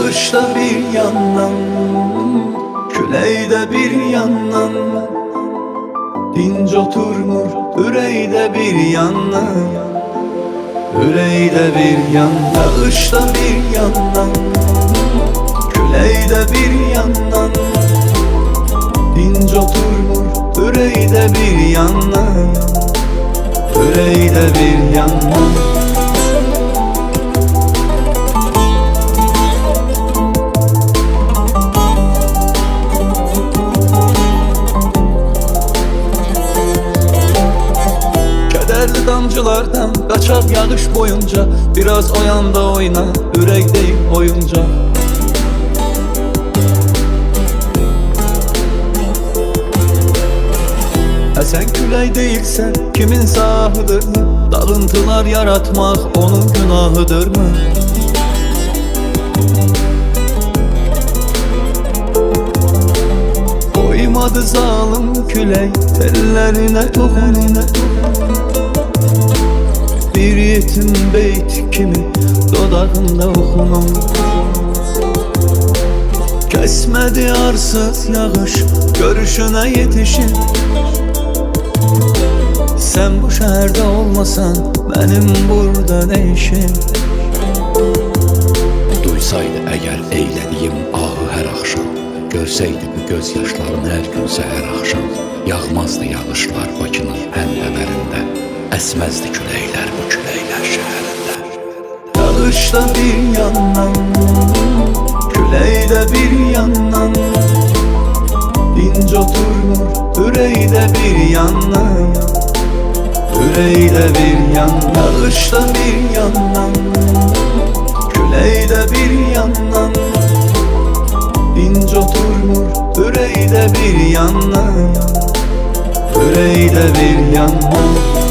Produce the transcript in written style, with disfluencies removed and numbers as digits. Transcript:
Yağışda bir yandan, küleyde bir yandan, dinc oturmur üreyde bir yandan, üreyde bir yandan. Yağışda bir yandan, küleyde bir yandan, dinc oturmur üreyde bir yandan, üreyde bir yandan. Kederli damcılardan kaçar yağış boyunca, biraz o yanda oyna, ürek değil oyunca. Sen küley değilsen kimin sahıdır mı? Dağıntılar yaratmak onun günahıdır mı? Koymadı zalim küley tellerine tohum, bir yetim beyt kimi dodağında okunum. Kesmedi arsız yağış görüşüne yetişin. Sen bu şehirde olmasan benim burada ne işim? Duysaydı eğer eylədiyim ahı hər axşam, görsəydi bu göz yaşlarım hər gün səhər axşam, yağmazdı yağışlar Bakının həndəvərində, əsməzdi küləklər bu küləklər şəhərində. Yağışda bir yandan, küleyde bir yandan, dinc oturmur üreyde bir yandan, üreyde bir yandan. Yağışda bir yandan, küleyde bir yandan, dinc oturmur üreyde bir yandan, üreyde bir yandan.